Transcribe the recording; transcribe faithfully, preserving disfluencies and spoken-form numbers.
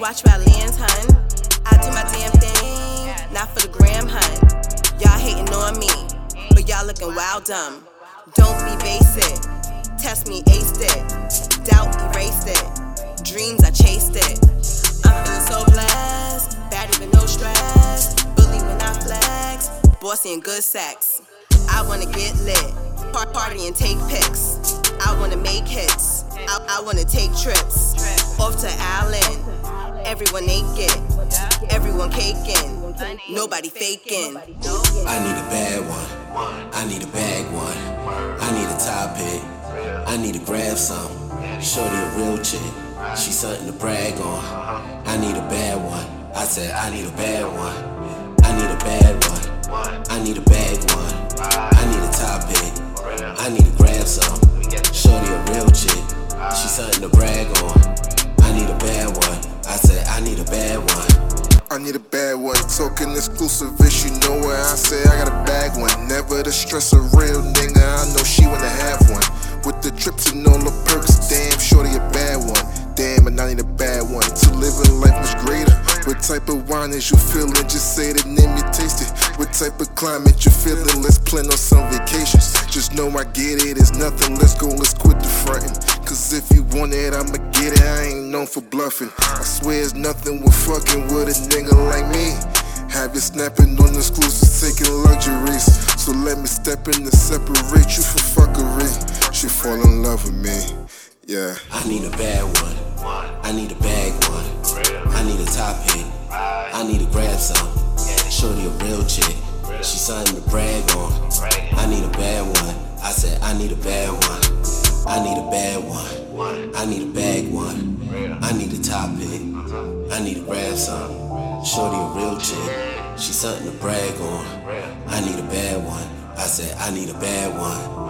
Watch where I land, hun. I do my damn thing, not for the gram, hun. Y'all hating on me, but y'all looking wild dumb. Don't be basic, test me, aced it. Doubt, erased it. Dreams, I chased it. I'm feeling so blessed, bad even no stress. Bully when I flex, bossy and good sex. I wanna get lit, part party and take pics. I wanna make hits, I, I wanna take trips. Off to Allen, everyone naked, everyone caking, nobody faking. I need a bad one, I need a bag one, I need a top hit, I need to grab some. Shorty a real chick, she something to brag on. I need a bad one, I said I need a bad one. I need a bad one, I need a bag one. I need a top hit, I need to grab some. Shorty a real chick, she something to brag on. I need a bad one, I said I need a bad one. I need a bad one, talking exclusive ish, you know where I say I got a bag one. Never the stress, a real nigga, I know she wanna have one. With the trips and all the perks, damn, shorty a bad one. Damn, and I need a bad one, to living life much greater. What type of wine is you feeling? Just say the name, you taste it. What type of climate you feeling? Let's plan on some vacations. Just know I get it, it's nothing, let's go, let's quit the frontin'. Cause if you want it, I'ma get it, I ain't known for bluffing. I swear it's nothing with fucking with a nigga like me. Have you snapping on exclusives, taking luxuries. So let me step in to separate you from fuckery. She fall in love with me, yeah. I need a bad one, I need a bag one. I need a top hit, I need to grab some. Shorty a real chick, she something to brag on. I need a bad one, I said I need a bad one. I need a bad one, I need a bag one. I need a top hit, I need to grab some. Shorty a real chick, she something to brag on. I need a bad one, I said I need a bad one.